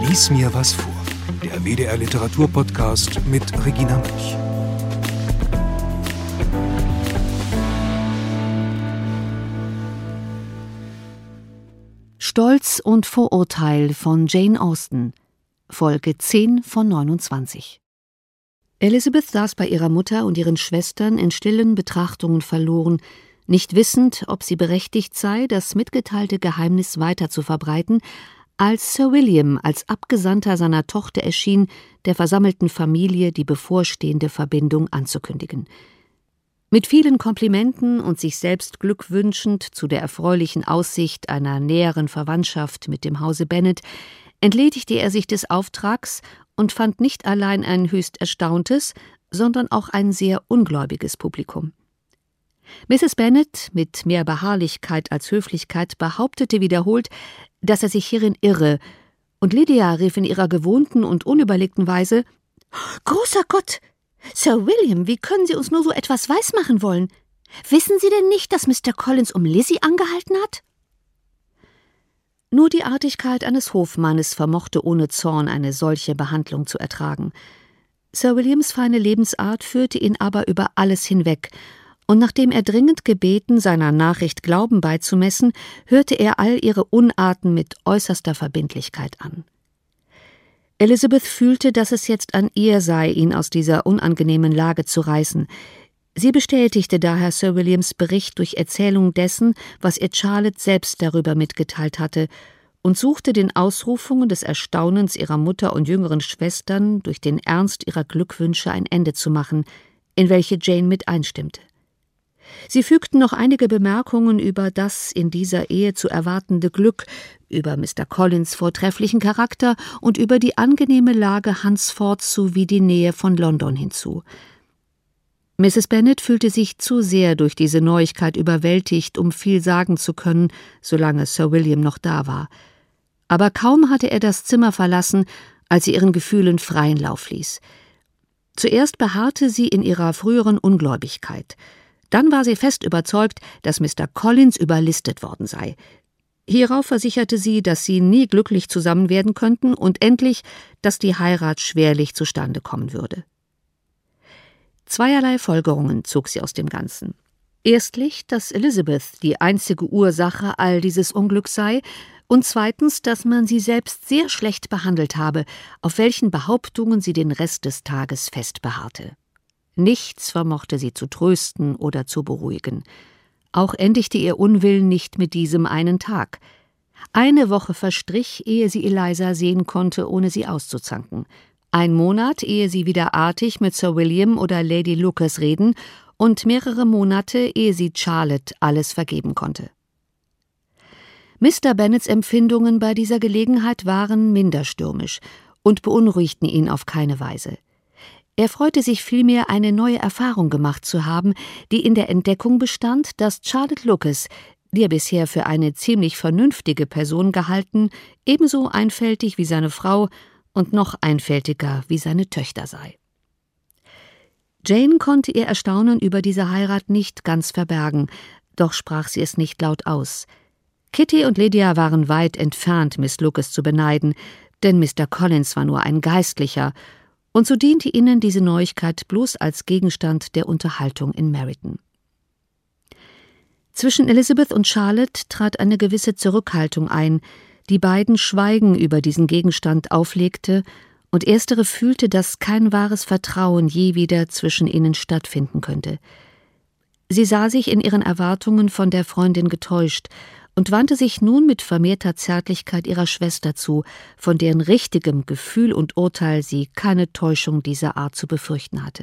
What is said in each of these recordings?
Lies mir was vor. Der WDR Literaturpodcast mit Regina Münch. Stolz und Vorurteil von Jane Austen, Folge 10 von 29. Elizabeth saß bei ihrer Mutter und ihren Schwestern in stillen Betrachtungen verloren, nicht wissend, ob sie berechtigt sei, das mitgeteilte Geheimnis weiter zu verbreiten, als Sir William als Abgesandter seiner Tochter erschien, der versammelten Familie die bevorstehende Verbindung anzukündigen. Mit vielen Komplimenten und sich selbst glückwünschend zu der erfreulichen Aussicht einer näheren Verwandtschaft mit dem Hause Bennet, entledigte er sich des Auftrags und fand nicht allein ein höchst erstauntes, sondern auch ein sehr ungläubiges Publikum. Mrs. Bennet, mit mehr Beharrlichkeit als Höflichkeit, behauptete wiederholt, dass er sich hierin irre, und Lydia rief in ihrer gewohnten und unüberlegten Weise: »Großer Gott! Sir William, wie können Sie uns nur so etwas weismachen wollen? Wissen Sie denn nicht, dass Mr. Collins um Lizzie angehalten hat?« Nur die Artigkeit eines Hofmannes vermochte ohne Zorn eine solche Behandlung zu ertragen. Sir Williams feine Lebensart führte ihn aber über alles hinweg, und nachdem er dringend gebeten, seiner Nachricht Glauben beizumessen, hörte er all ihre Unarten mit äußerster Verbindlichkeit an. Elizabeth fühlte, dass es jetzt an ihr sei, ihn aus dieser unangenehmen Lage zu reißen. Sie bestätigte daher Sir Williams Bericht durch Erzählung dessen, was ihr Charlotte selbst darüber mitgeteilt hatte, und suchte den Ausrufungen des Erstaunens ihrer Mutter und jüngeren Schwestern durch den Ernst ihrer Glückwünsche ein Ende zu machen, in welche Jane mit einstimmte. Sie fügten noch einige Bemerkungen über das in dieser Ehe zu erwartende Glück, über Mr. Collins' vortrefflichen Charakter und über die angenehme Lage Hunsfords sowie die Nähe von London hinzu. Mrs. Bennet fühlte sich zu sehr durch diese Neuigkeit überwältigt, um viel sagen zu können, solange Sir William noch da war. Aber kaum hatte er das Zimmer verlassen, als sie ihren Gefühlen freien Lauf ließ. Zuerst beharrte sie in ihrer früheren Ungläubigkeit. Dann war sie fest überzeugt, dass Mr. Collins überlistet worden sei. Hierauf versicherte sie, dass sie nie glücklich zusammen werden könnten und endlich, dass die Heirat schwerlich zustande kommen würde. Zweierlei Folgerungen zog sie aus dem Ganzen. Erstlich, dass Elizabeth die einzige Ursache all dieses Unglücks sei, und zweitens, dass man sie selbst sehr schlecht behandelt habe, auf welchen Behauptungen sie den Rest des Tages fest beharrte. Nichts vermochte sie zu trösten oder zu beruhigen. Auch endigte ihr Unwillen nicht mit diesem einen Tag. Eine Woche verstrich, ehe sie Eliza sehen konnte, ohne sie auszuzanken. 1 Monat, ehe sie wieder artig mit Sir William oder Lady Lucas reden, und mehrere Monate, ehe sie Charlotte alles vergeben konnte. Mr. Bennets Empfindungen bei dieser Gelegenheit waren minder stürmisch und beunruhigten ihn auf keine Weise. Er freute sich vielmehr, eine neue Erfahrung gemacht zu haben, die in der Entdeckung bestand, dass Charlotte Lucas, die er bisher für eine ziemlich vernünftige Person gehalten, ebenso einfältig wie seine Frau und noch einfältiger wie seine Töchter sei. Jane konnte ihr Erstaunen über diese Heirat nicht ganz verbergen, doch sprach sie es nicht laut aus. Kitty und Lydia waren weit entfernt, Miss Lucas zu beneiden, denn Mr. Collins war nur ein Geistlicher, und so diente ihnen diese Neuigkeit bloß als Gegenstand der Unterhaltung in Meryton. Zwischen Elizabeth und Charlotte trat eine gewisse Zurückhaltung ein, die beiden Schweigen über diesen Gegenstand auflegte, und erstere fühlte, dass kein wahres Vertrauen je wieder zwischen ihnen stattfinden könnte. Sie sah sich in ihren Erwartungen von der Freundin getäuscht und wandte sich nun mit vermehrter Zärtlichkeit ihrer Schwester zu, von deren richtigem Gefühl und Urteil sie keine Täuschung dieser Art zu befürchten hatte.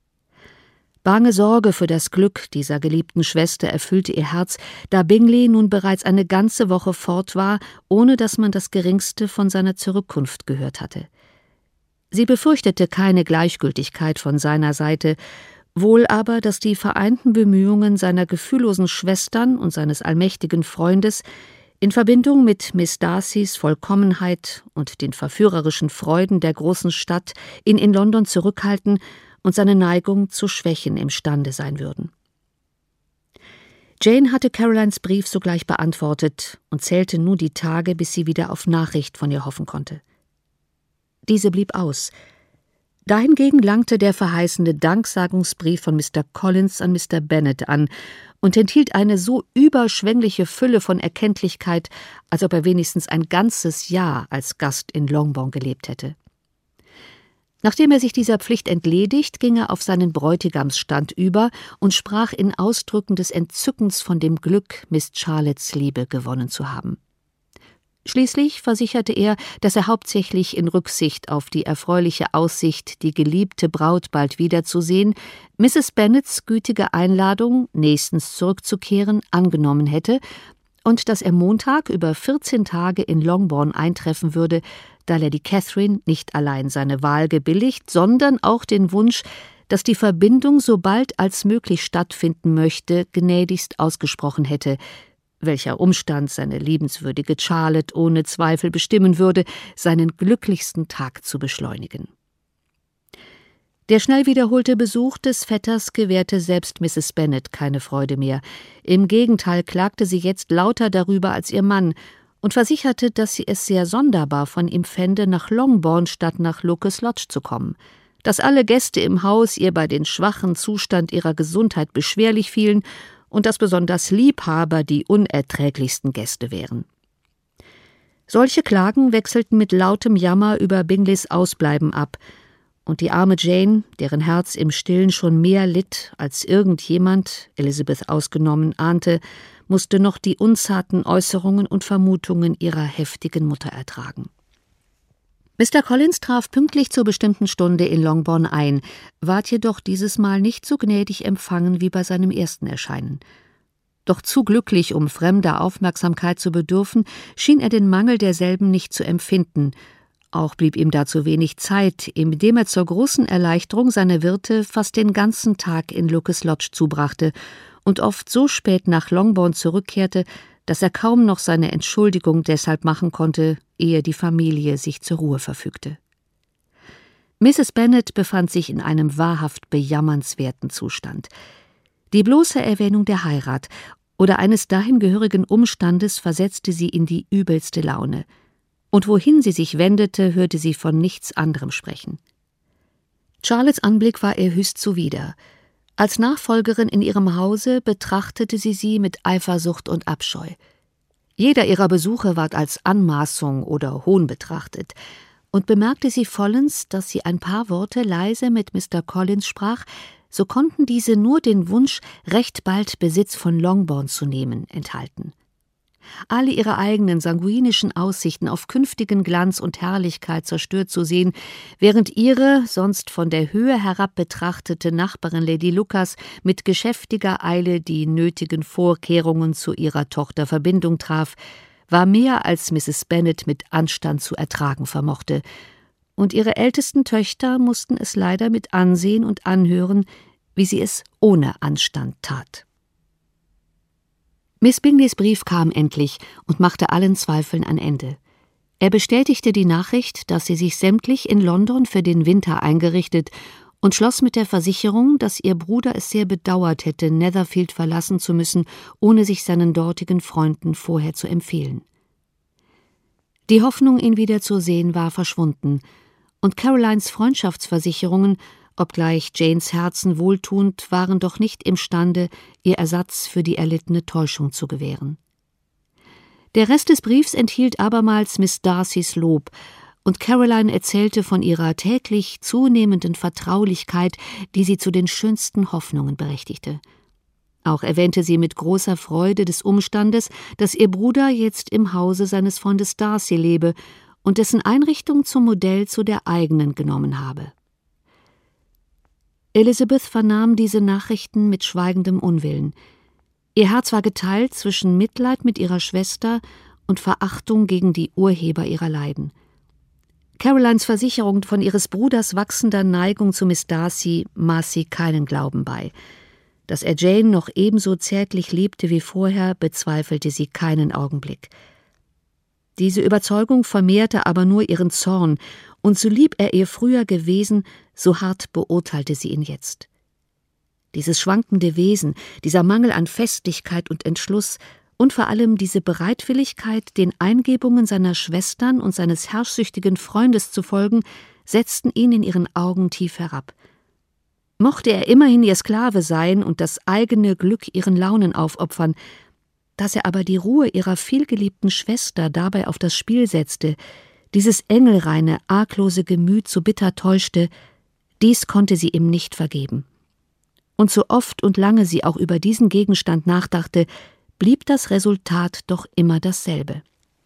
Bange Sorge für das Glück dieser geliebten Schwester erfüllte ihr Herz, da Bingley nun bereits eine ganze Woche fort war, ohne dass man das Geringste von seiner Zurückkunft gehört hatte. Sie befürchtete keine Gleichgültigkeit von seiner Seite, wohl aber, dass die vereinten Bemühungen seiner gefühllosen Schwestern und seines allmächtigen Freundes in Verbindung mit Miss Darcys Vollkommenheit und den verführerischen Freuden der großen Stadt ihn in London zurückhalten und seine Neigung zu schwächen imstande sein würden. Jane hatte Carolines Brief sogleich beantwortet und zählte nun die Tage, bis sie wieder auf Nachricht von ihr hoffen konnte. Diese blieb aus. Dahingegen langte der verheißende Danksagungsbrief von Mr. Collins an Mr. Bennet an und enthielt eine so überschwängliche Fülle von Erkenntlichkeit, als ob er wenigstens ein ganzes Jahr als Gast in Longbourn gelebt hätte. Nachdem er sich dieser Pflicht entledigt, ging er auf seinen Bräutigamsstand über und sprach in Ausdrücken des Entzückens von dem Glück, Miss Charlottes Liebe gewonnen zu haben. Schließlich versicherte er, dass er hauptsächlich in Rücksicht auf die erfreuliche Aussicht, die geliebte Braut bald wiederzusehen, Mrs. Bennets gütige Einladung, nächstens zurückzukehren, angenommen hätte und dass er Montag über 14 Tage in Longbourn eintreffen würde, da Lady Catherine nicht allein seine Wahl gebilligt, sondern auch den Wunsch, dass die Verbindung so bald als möglich stattfinden möchte, gnädigst ausgesprochen hätte, welcher Umstand seine liebenswürdige Charlotte ohne Zweifel bestimmen würde, seinen glücklichsten Tag zu beschleunigen. Der schnell wiederholte Besuch des Vetters gewährte selbst Mrs. Bennet keine Freude mehr. Im Gegenteil klagte sie jetzt lauter darüber als ihr Mann und versicherte, dass sie es sehr sonderbar von ihm fände, nach Longbourn statt nach Lucas Lodge zu kommen, dass alle Gäste im Haus ihr bei dem schwachen Zustand ihrer Gesundheit beschwerlich fielen und dass besonders Liebhaber die unerträglichsten Gäste wären. Solche Klagen wechselten mit lautem Jammer über Bingleys Ausbleiben ab, und die arme Jane, deren Herz im Stillen schon mehr litt, als irgendjemand, Elizabeth ausgenommen, ahnte, musste noch die unzarten Äußerungen und Vermutungen ihrer heftigen Mutter ertragen. Mr. Collins traf pünktlich zur bestimmten Stunde in Longbourn ein, ward jedoch dieses Mal nicht so gnädig empfangen wie bei seinem ersten Erscheinen. Doch zu glücklich, um fremder Aufmerksamkeit zu bedürfen, schien er den Mangel derselben nicht zu empfinden. Auch blieb ihm dazu wenig Zeit, indem er zur großen Erleichterung seiner Wirte fast den ganzen Tag in Lucas Lodge zubrachte und oft so spät nach Longbourn zurückkehrte, dass er kaum noch seine Entschuldigung deshalb machen konnte, ehe die Familie sich zur Ruhe verfügte. Mrs. Bennet befand sich in einem wahrhaft bejammernswerten Zustand. Die bloße Erwähnung der Heirat oder eines dahin gehörigen Umstandes versetzte sie in die übelste Laune. Und wohin sie sich wendete, hörte sie von nichts anderem sprechen. Charlottes Anblick war ihr höchst zuwider. Als Nachfolgerin in ihrem Hause betrachtete sie mit Eifersucht und Abscheu. Jeder ihrer Besuche ward als Anmaßung oder Hohn betrachtet, und bemerkte sie vollends, dass sie ein paar Worte leise mit Mr. Collins sprach, so konnten diese nur den Wunsch, recht bald Besitz von Longbourn zu nehmen, enthalten. Alle ihre eigenen sanguinischen Aussichten auf künftigen Glanz und Herrlichkeit zerstört zu sehen, während ihre, sonst von der Höhe herab betrachtete Nachbarin Lady Lucas mit geschäftiger Eile die nötigen Vorkehrungen zu ihrer Tochter Verbindung traf, war mehr als Mrs. Bennet mit Anstand zu ertragen vermochte, und ihre ältesten Töchter mussten es leider mit ansehen und anhören, wie sie es ohne Anstand tat. Miss Bingleys Brief kam endlich und machte allen Zweifeln ein Ende. Er bestätigte die Nachricht, dass sie sich sämtlich in London für den Winter eingerichtet und schloss mit der Versicherung, dass ihr Bruder es sehr bedauert hätte, Netherfield verlassen zu müssen, ohne sich seinen dortigen Freunden vorher zu empfehlen. Die Hoffnung, ihn wiederzusehen, war verschwunden, und Carolines Freundschaftsversicherungen, obgleich Janes Herzen wohltuend, waren doch nicht imstande, ihr Ersatz für die erlittene Täuschung zu gewähren. Der Rest des Briefs enthielt abermals Miss Darcys Lob, und Caroline erzählte von ihrer täglich zunehmenden Vertraulichkeit, die sie zu den schönsten Hoffnungen berechtigte. Auch erwähnte sie mit großer Freude des Umstandes, dass ihr Bruder jetzt im Hause seines Freundes Darcy lebe und dessen Einrichtung zum Modell zu der eigenen genommen habe. Elizabeth vernahm diese Nachrichten mit schweigendem Unwillen. Ihr Herz war geteilt zwischen Mitleid mit ihrer Schwester und Verachtung gegen die Urheber ihrer Leiden. Carolines Versicherung von ihres Bruders wachsender Neigung zu Miss Darcy maß sie keinen Glauben bei. Dass er Jane noch ebenso zärtlich liebte wie vorher, bezweifelte sie keinen Augenblick. Diese Überzeugung vermehrte aber nur ihren Zorn, und so lieb er ihr früher gewesen, so hart beurteilte sie ihn jetzt. Dieses schwankende Wesen, dieser Mangel an Festigkeit und Entschluss Und vor allem diese Bereitwilligkeit, den Eingebungen seiner Schwestern und seines herrschsüchtigen Freundes zu folgen, setzten ihn in ihren Augen tief herab. Mochte er immerhin ihr Sklave sein und das eigene Glück ihren Launen aufopfern, dass er aber die Ruhe ihrer vielgeliebten Schwester dabei auf das Spiel setzte, dieses engelreine, arglose Gemüt so bitter täuschte, dies konnte sie ihm nicht vergeben. Und so oft und lange sie auch über diesen Gegenstand nachdachte, blieb das Resultat doch immer dasselbe.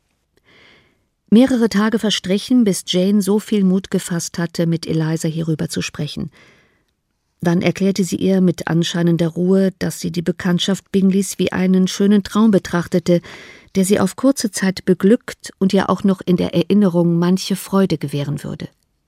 Mehrere Tage verstrichen, bis Jane so viel Mut gefasst hatte, mit Eliza hierüber zu sprechen. Dann erklärte sie ihr mit anscheinender Ruhe, dass sie die Bekanntschaft Bingleys wie einen schönen Traum betrachtete, der sie auf kurze Zeit beglückt und ihr auch noch in der Erinnerung manche Freude gewähren würde.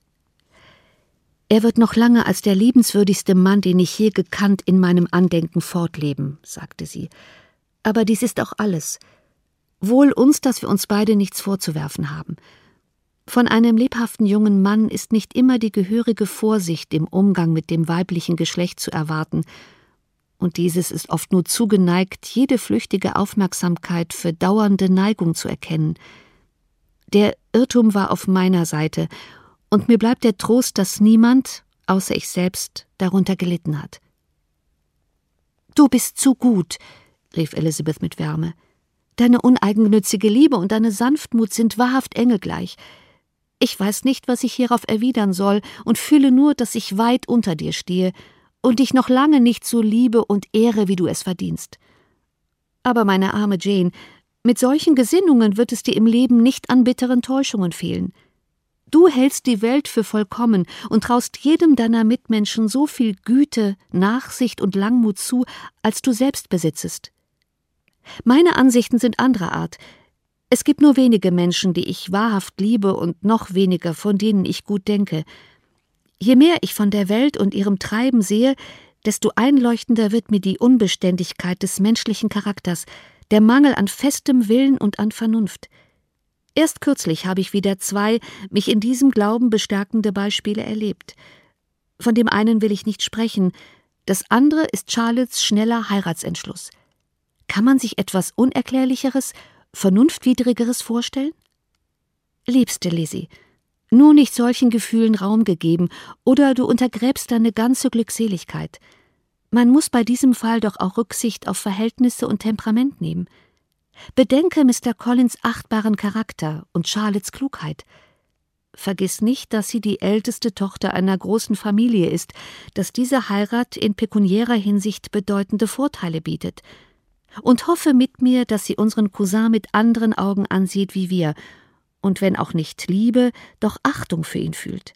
»Er wird noch lange als der liebenswürdigste Mann, den ich je gekannt, in meinem Andenken fortleben«, sagte sie. »Aber dies ist auch alles. Wohl uns, dass wir uns beide nichts vorzuwerfen haben. Von einem lebhaften jungen Mann ist nicht immer die gehörige Vorsicht im Umgang mit dem weiblichen Geschlecht zu erwarten, und dieses ist oft nur zugeneigt, jede flüchtige Aufmerksamkeit für dauernde Neigung zu erkennen. Der Irrtum war auf meiner Seite, und mir bleibt der Trost, dass niemand, außer ich selbst, darunter gelitten hat.« »Du bist zu gut«, rief Elizabeth mit Wärme. »Deine uneigennützige Liebe und deine Sanftmut sind wahrhaft engelgleich. Ich weiß nicht, was ich hierauf erwidern soll und fühle nur, dass ich weit unter dir stehe und dich noch lange nicht so liebe und ehre, wie du es verdienst. Aber meine arme Jane, mit solchen Gesinnungen wird es dir im Leben nicht an bitteren Täuschungen fehlen. Du hältst die Welt für vollkommen und traust jedem deiner Mitmenschen so viel Güte, Nachsicht und Langmut zu, als du selbst besitzest. Meine Ansichten sind anderer Art. Es gibt nur wenige Menschen, die ich wahrhaft liebe und noch weniger, von denen ich gut denke. Je mehr ich von der Welt und ihrem Treiben sehe, desto einleuchtender wird mir die Unbeständigkeit des menschlichen Charakters, der Mangel an festem Willen und an Vernunft. Erst kürzlich habe ich wieder 2 mich in diesem Glauben bestärkende Beispiele erlebt. Von dem einen will ich nicht sprechen, das andere ist Charlottes schneller Heiratsentschluss. Kann man sich etwas Unerklärlicheres, Vernunftwidrigeres vorstellen? Liebste Lizzie, nur nicht solchen Gefühlen Raum gegeben, oder du untergräbst deine ganze Glückseligkeit. Man muss bei diesem Fall doch auch Rücksicht auf Verhältnisse und Temperament nehmen. Bedenke Mr. Collins' achtbaren Charakter und Charlottes Klugheit. Vergiss nicht, dass sie die älteste Tochter einer großen Familie ist, dass diese Heirat in pekuniärer Hinsicht bedeutende Vorteile bietet. Und hoffe mit mir, dass sie unseren Cousin mit anderen Augen ansieht wie wir, und wenn auch nicht Liebe, doch Achtung für ihn fühlt.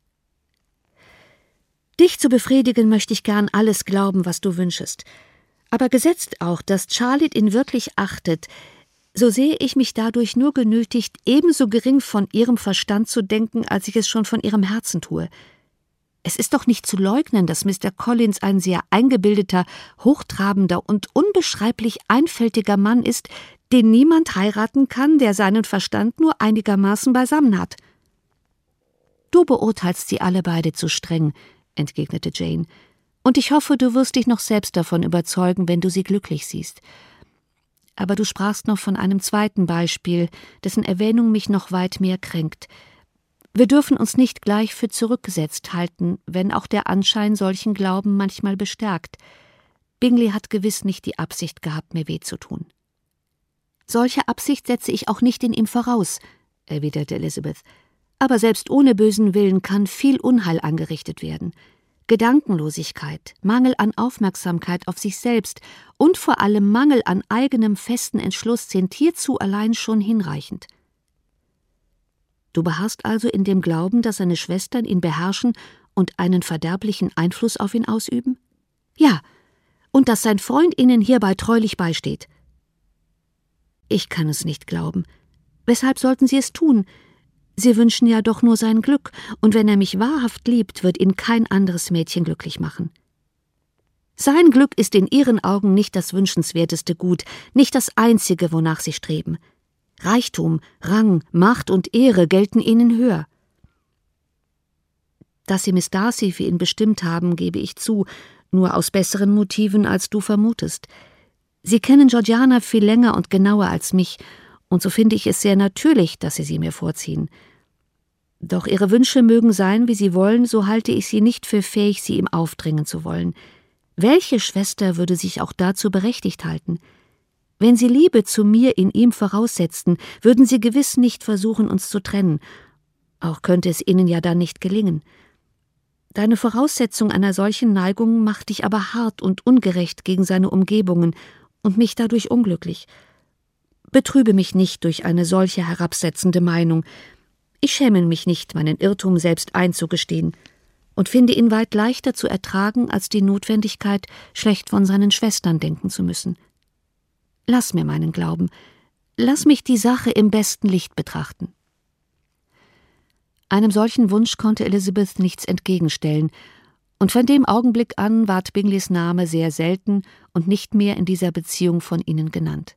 Dich zu befriedigen möchte ich gern alles glauben, was du wünschest. Aber gesetzt auch, dass Charlotte ihn wirklich achtet, so sehe ich mich dadurch nur genötigt, ebenso gering von ihrem Verstand zu denken, als ich es schon von ihrem Herzen tue. Es ist doch nicht zu leugnen, dass Mr. Collins ein sehr eingebildeter, hochtrabender und unbeschreiblich einfältiger Mann ist, den niemand heiraten kann, der seinen Verstand nur einigermaßen beisammen hat. »Du beurteilst sie alle beide zu streng«, entgegnete Jane, »und ich hoffe, du wirst dich noch selbst davon überzeugen, wenn du sie glücklich siehst. Aber du sprachst noch von einem zweiten Beispiel, dessen Erwähnung mich noch weit mehr kränkt. Wir dürfen uns nicht gleich für zurückgesetzt halten, wenn auch der Anschein solchen Glauben manchmal bestärkt. Bingley hat gewiss nicht die Absicht gehabt, mir weh zu tun.« »Solche Absicht setze ich auch nicht in ihm voraus«, erwiderte Elizabeth. »Aber selbst ohne bösen Willen kann viel Unheil angerichtet werden. Gedankenlosigkeit, Mangel an Aufmerksamkeit auf sich selbst und vor allem Mangel an eigenem festen Entschluss sind hierzu allein schon hinreichend.« »Du beharrst also in dem Glauben, dass seine Schwestern ihn beherrschen und einen verderblichen Einfluss auf ihn ausüben?« »Ja, und dass sein Freund ihnen hierbei treulich beisteht.« »Ich kann es nicht glauben. Weshalb sollten sie es tun? Sie wünschen ja doch nur sein Glück, und wenn er mich wahrhaft liebt, wird ihn kein anderes Mädchen glücklich machen. Sein Glück ist in ihren Augen nicht das wünschenswerteste Gut, nicht das einzige, wonach sie streben. Reichtum, Rang, Macht und Ehre gelten ihnen höher. Dass sie Miss Darcy für ihn bestimmt haben, gebe ich zu, nur aus besseren Motiven, als du vermutest. Sie kennen Georgiana viel länger und genauer als mich, und so finde ich es sehr natürlich, dass Sie mir vorziehen. Doch Ihre Wünsche mögen sein, wie Sie wollen, so halte ich Sie nicht für fähig, sie ihm aufdringen zu wollen. Welche Schwester würde sich auch dazu berechtigt halten? Wenn Sie Liebe zu mir in ihm voraussetzten, würden Sie gewiss nicht versuchen, uns zu trennen. Auch könnte es Ihnen ja dann nicht gelingen. Deine Voraussetzung einer solchen Neigung macht dich aber hart und ungerecht gegen seine Umgebungen und mich dadurch unglücklich. Betrübe mich nicht durch eine solche herabsetzende Meinung. Ich schäme mich nicht, meinen Irrtum selbst einzugestehen und finde ihn weit leichter zu ertragen, als die Notwendigkeit, schlecht von seinen Schwestern denken zu müssen. Lass mir meinen Glauben, lass mich die Sache im besten Licht betrachten. Einem solchen Wunsch konnte Elizabeth nichts entgegenstellen, und von dem Augenblick an ward Bingleys Name sehr selten und nicht mehr in dieser Beziehung von ihnen genannt.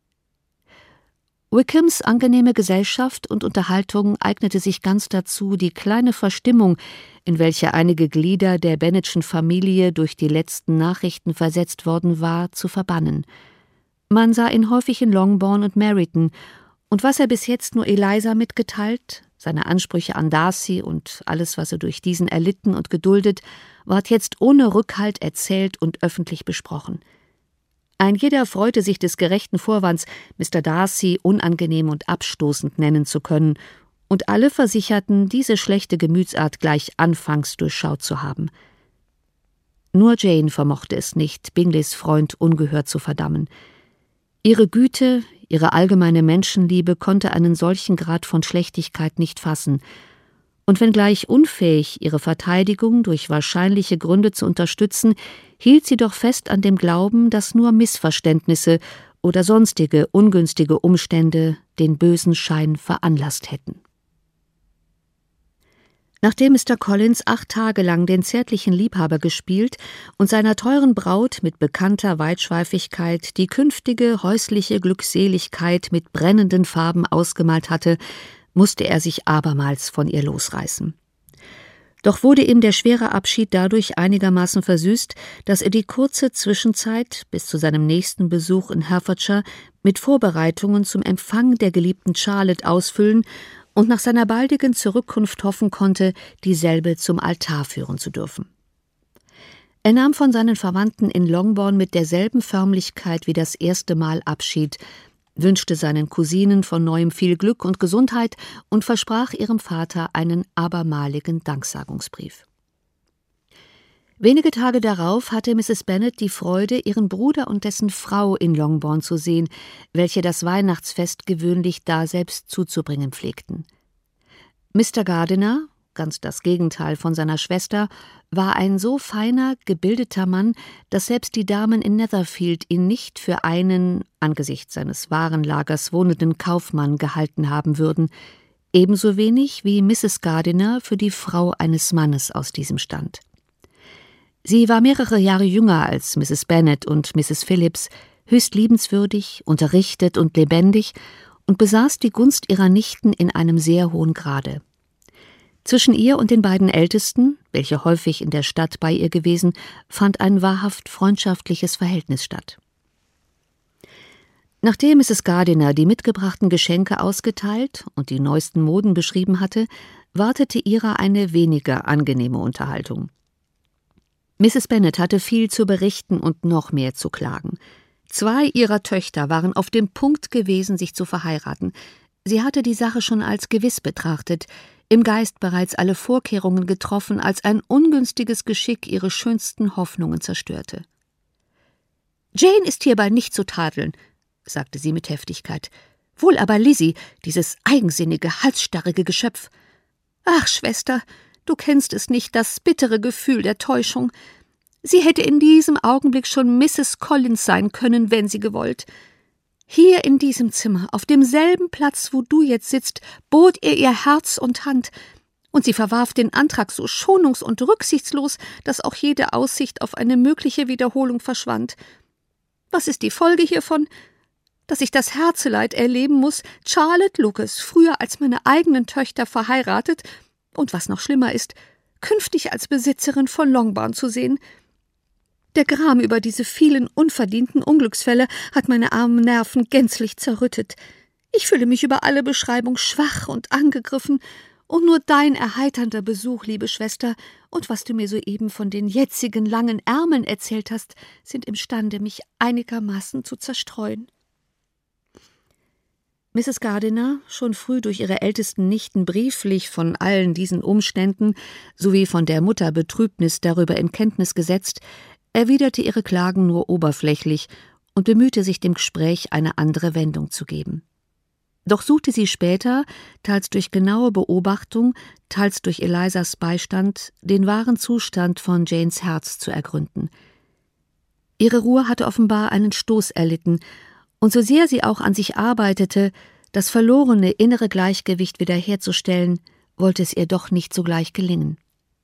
Wickhams angenehme Gesellschaft und Unterhaltung eignete sich ganz dazu, die kleine Verstimmung, in welche einige Glieder der Bennetschen Familie durch die letzten Nachrichten versetzt worden war, zu verbannen. Man sah ihn häufig in Longbourn und Meryton, und was er bis jetzt nur Eliza mitgeteilt, seine Ansprüche an Darcy und alles, was er durch diesen erlitten und geduldet, ward jetzt ohne Rückhalt erzählt und öffentlich besprochen. Ein jeder freute sich des gerechten Vorwands, Mr. Darcy unangenehm und abstoßend nennen zu können, und alle versicherten, diese schlechte Gemütsart gleich anfangs durchschaut zu haben. Nur Jane vermochte es nicht, Bingleys Freund ungehört zu verdammen. Ihre Güte, ihre allgemeine Menschenliebe konnte einen solchen Grad von Schlechtigkeit nicht fassen, und wenngleich unfähig, ihre Verteidigung durch wahrscheinliche Gründe zu unterstützen, hielt sie doch fest an dem Glauben, dass nur Missverständnisse oder sonstige ungünstige Umstände den bösen Schein veranlasst hätten. Nachdem Mr. Collins 8 Tage lang den zärtlichen Liebhaber gespielt und seiner teuren Braut mit bekannter Weitschweifigkeit die künftige häusliche Glückseligkeit mit brennenden Farben ausgemalt hatte, musste er sich abermals von ihr losreißen. Doch wurde ihm der schwere Abschied dadurch einigermaßen versüßt, dass er die kurze Zwischenzeit bis zu seinem nächsten Besuch in Hertfordshire mit Vorbereitungen zum Empfang der geliebten Charlotte ausfüllen und nach seiner baldigen Zurückkunft hoffen konnte, dieselbe zum Altar führen zu dürfen. Er nahm von seinen Verwandten in Longbourn mit derselben Förmlichkeit wie das erste Mal Abschied, wünschte seinen Cousinen von neuem viel Glück und Gesundheit und versprach ihrem Vater einen abermaligen Danksagungsbrief. Wenige Tage darauf hatte Mrs. Bennet die Freude, ihren Bruder und dessen Frau in Longbourn zu sehen, welche das Weihnachtsfest gewöhnlich daselbst zuzubringen pflegten. Mr. Gardiner, ganz das Gegenteil von seiner Schwester, war ein so feiner, gebildeter Mann, dass selbst die Damen in Netherfield ihn nicht für einen, angesichts seines Warenlagers wohnenden Kaufmann gehalten haben würden, ebenso wenig wie Mrs. Gardiner für die Frau eines Mannes aus diesem Stand. Sie war mehrere Jahre jünger als Mrs. Bennet und Mrs. Phillips, höchst liebenswürdig, unterrichtet und lebendig und besaß die Gunst ihrer Nichten in einem sehr hohen Grade. Zwischen ihr und den beiden Ältesten, welche häufig in der Stadt bei ihr gewesen, fand ein wahrhaft freundschaftliches Verhältnis statt. Nachdem Mrs. Gardiner die mitgebrachten Geschenke ausgeteilt und die neuesten Moden beschrieben hatte, wartete ihrer eine weniger angenehme Unterhaltung. Mrs. Bennet hatte viel zu berichten und noch mehr zu klagen. 2 ihrer Töchter waren auf dem Punkt gewesen, sich zu verheiraten. Sie hatte die Sache schon als gewiss betrachtet, im Geist bereits alle Vorkehrungen getroffen, als ein ungünstiges Geschick ihre schönsten Hoffnungen zerstörte. »Jane ist hierbei nicht zu tadeln«, sagte sie mit Heftigkeit. »Wohl aber Lizzie, dieses eigensinnige, halsstarrige Geschöpf. Ach, Schwester, du kennst es nicht, das bittere Gefühl der Täuschung. Sie hätte in diesem Augenblick schon Mrs. Collins sein können, wenn sie gewollt. Hier in diesem Zimmer, auf demselben Platz, wo du jetzt sitzt, bot ihr Herz und Hand, und sie verwarf den Antrag so schonungs- und rücksichtslos, dass auch jede Aussicht auf eine mögliche Wiederholung verschwand. Was ist die Folge hiervon? Dass ich das Herzeleid erleben muss, Charlotte Lucas früher als meine eigenen Töchter verheiratet und, was noch schlimmer ist, künftig als Besitzerin von Longbourn zu sehen. Der Gram über diese vielen unverdienten Unglücksfälle hat meine armen Nerven gänzlich zerrüttet. Ich fühle mich über alle Beschreibung schwach und angegriffen, und nur dein erheiternder Besuch, liebe Schwester, und was du mir soeben von den jetzigen langen Ärmeln erzählt hast, sind imstande, mich einigermaßen zu zerstreuen. Mrs. Gardiner, schon früh durch ihre ältesten Nichten brieflich von allen diesen Umständen sowie von der Mutter Betrübnis darüber in Kenntnis gesetzt, erwiderte ihre Klagen nur oberflächlich und bemühte sich, dem Gespräch eine andere Wendung zu geben. Doch suchte sie später, teils durch genaue Beobachtung, teils durch Elisas Beistand, den wahren Zustand von Janes Herz zu ergründen. Ihre Ruhe hatte offenbar einen Stoß erlitten, und so sehr sie auch an sich arbeitete, das verlorene innere Gleichgewicht wiederherzustellen, wollte es ihr doch nicht sogleich gelingen.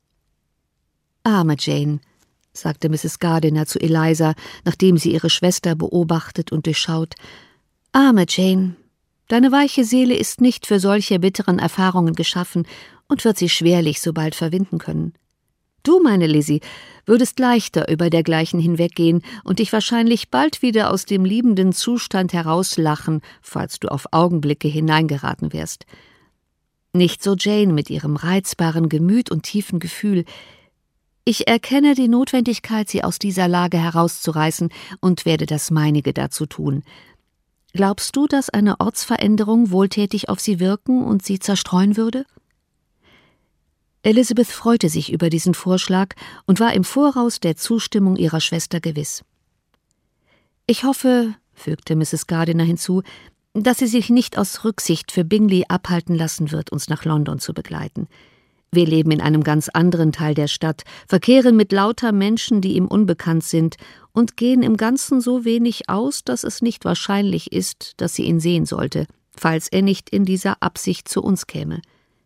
»Arme Jane«, sagte Mrs. Gardiner zu Elisa, nachdem sie ihre Schwester beobachtet und durchschaut, »arme Jane, deine weiche Seele ist nicht für solche bitteren Erfahrungen geschaffen und wird sie schwerlich so bald verwinden können. Du, meine Lizzie, würdest leichter über dergleichen hinweggehen und dich wahrscheinlich bald wieder aus dem liebenden Zustand herauslachen, falls du auf Augenblicke hineingeraten wärst. Nicht so Jane mit ihrem reizbaren Gemüt und tiefen Gefühl. Ich erkenne die Notwendigkeit, sie aus dieser Lage herauszureißen und werde das meinige dazu tun. Glaubst du, dass eine Ortsveränderung wohltätig auf sie wirken und sie zerstreuen würde?« Elizabeth freute sich über diesen Vorschlag und war im Voraus der Zustimmung ihrer Schwester gewiss. »Ich hoffe«, fügte Mrs. Gardiner hinzu, »dass sie sich nicht aus Rücksicht für Bingley abhalten lassen wird, uns nach London zu begleiten. Wir leben in einem ganz anderen Teil der Stadt, verkehren mit lauter Menschen, die ihm unbekannt sind, und gehen im Ganzen so wenig aus, dass es nicht wahrscheinlich ist, dass sie ihn sehen sollte, falls er nicht in dieser Absicht zu uns käme.«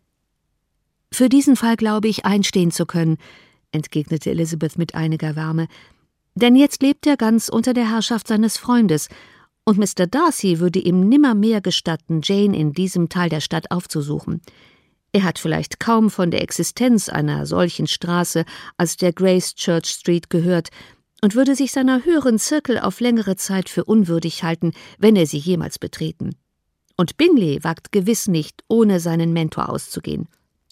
»Für diesen Fall glaube ich einstehen zu können«, entgegnete Elizabeth mit einiger Wärme, »denn jetzt lebt er ganz unter der Herrschaft seines Freundes, und Mr. Darcy würde ihm nimmermehr gestatten, Jane in diesem Teil der Stadt aufzusuchen. Er hat vielleicht kaum von der Existenz einer solchen Straße als der Gracechurch Street gehört und würde sich seiner höheren Zirkel auf längere Zeit für unwürdig halten, wenn er sie jemals betreten. Und Bingley wagt gewiss nicht, ohne seinen Mentor auszugehen.«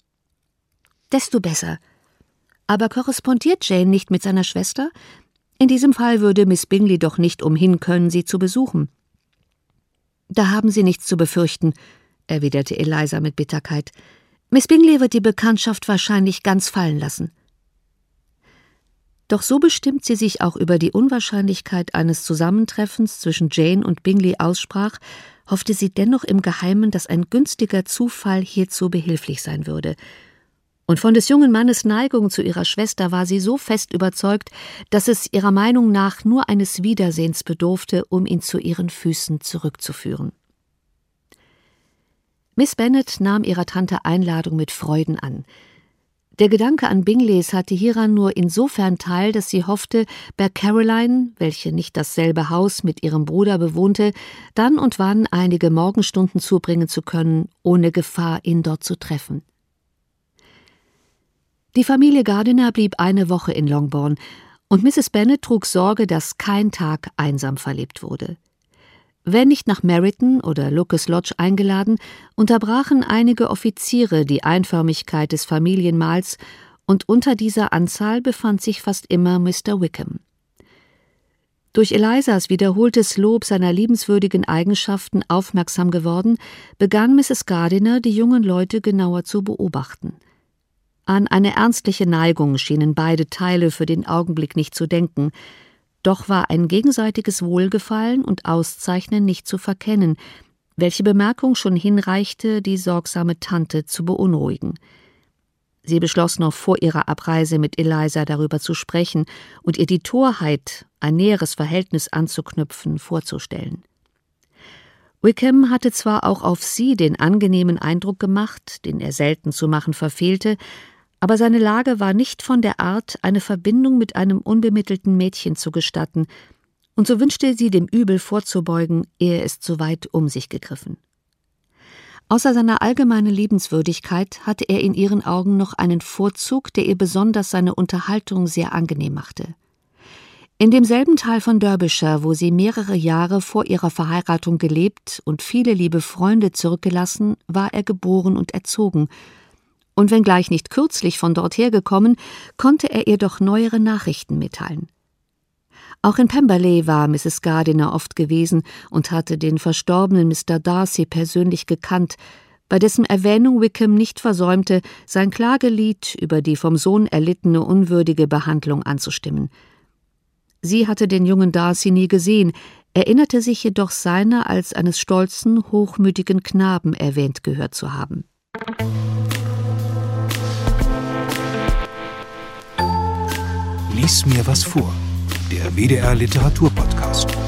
»Desto besser. Aber korrespondiert Jane nicht mit seiner Schwester? In diesem Fall würde Miss Bingley doch nicht umhin können, sie zu besuchen.« »Da haben Sie nichts zu befürchten«, erwiderte Elisa mit Bitterkeit. »Miss Bingley wird die Bekanntschaft wahrscheinlich ganz fallen lassen.« Doch so bestimmt sie sich auch über die Unwahrscheinlichkeit eines Zusammentreffens zwischen Jane und Bingley aussprach, hoffte sie dennoch im Geheimen, dass ein günstiger Zufall hierzu behilflich sein würde. Und von des jungen Mannes Neigung zu ihrer Schwester war sie so fest überzeugt, dass es ihrer Meinung nach nur eines Wiedersehens bedurfte, um ihn zu ihren Füßen zurückzuführen. Miss Bennet nahm ihrer Tante Einladung mit Freuden an. Der Gedanke an Bingleys hatte hieran nur insofern teil, dass sie hoffte, bei Caroline, welche nicht dasselbe Haus mit ihrem Bruder bewohnte, dann und wann einige Morgenstunden zubringen zu können, ohne Gefahr, ihn dort zu treffen. Die Familie Gardiner blieb eine Woche in Longbourn, und Mrs. Bennet trug Sorge, dass kein Tag einsam verlebt wurde. Wenn nicht nach Meryton oder Lucas Lodge eingeladen, unterbrachen einige Offiziere die Einförmigkeit des Familienmahls, und unter dieser Anzahl befand sich fast immer Mr. Wickham. Durch Elisas wiederholtes Lob seiner liebenswürdigen Eigenschaften aufmerksam geworden, begann Mrs. Gardiner, die jungen Leute genauer zu beobachten. An eine ernstliche Neigung schienen beide Teile für den Augenblick nicht zu denken, doch war ein gegenseitiges Wohlgefallen und Auszeichnen nicht zu verkennen, welche Bemerkung schon hinreichte, die sorgsame Tante zu beunruhigen. Sie beschloss noch vor ihrer Abreise mit Elisa darüber zu sprechen und ihr die Torheit, ein näheres Verhältnis anzuknüpfen, vorzustellen. Wickham hatte zwar auch auf sie den angenehmen Eindruck gemacht, den er selten zu machen verfehlte, aber seine Lage war nicht von der Art, eine Verbindung mit einem unbemittelten Mädchen zu gestatten, und so wünschte sie dem Übel vorzubeugen, ehe es zu weit um sich gegriffen. Außer seiner allgemeinen Liebenswürdigkeit hatte er in ihren Augen noch einen Vorzug, der ihr besonders seine Unterhaltung sehr angenehm machte. In demselben Teil von Derbyshire, wo sie mehrere Jahre vor ihrer Verheiratung gelebt und viele liebe Freunde zurückgelassen, war er geboren und erzogen. Und wenngleich nicht kürzlich von dort hergekommen, konnte er ihr doch neuere Nachrichten mitteilen. Auch in Pemberley war Mrs. Gardiner oft gewesen und hatte den verstorbenen Mr. Darcy persönlich gekannt, bei dessen Erwähnung Wickham nicht versäumte, sein Klagelied über die vom Sohn erlittene unwürdige Behandlung anzustimmen. Sie hatte den jungen Darcy nie gesehen, erinnerte sich jedoch seiner als eines stolzen, hochmütigen Knaben erwähnt gehört zu haben. Lies mir was vor. Der WDR Literaturpodcast.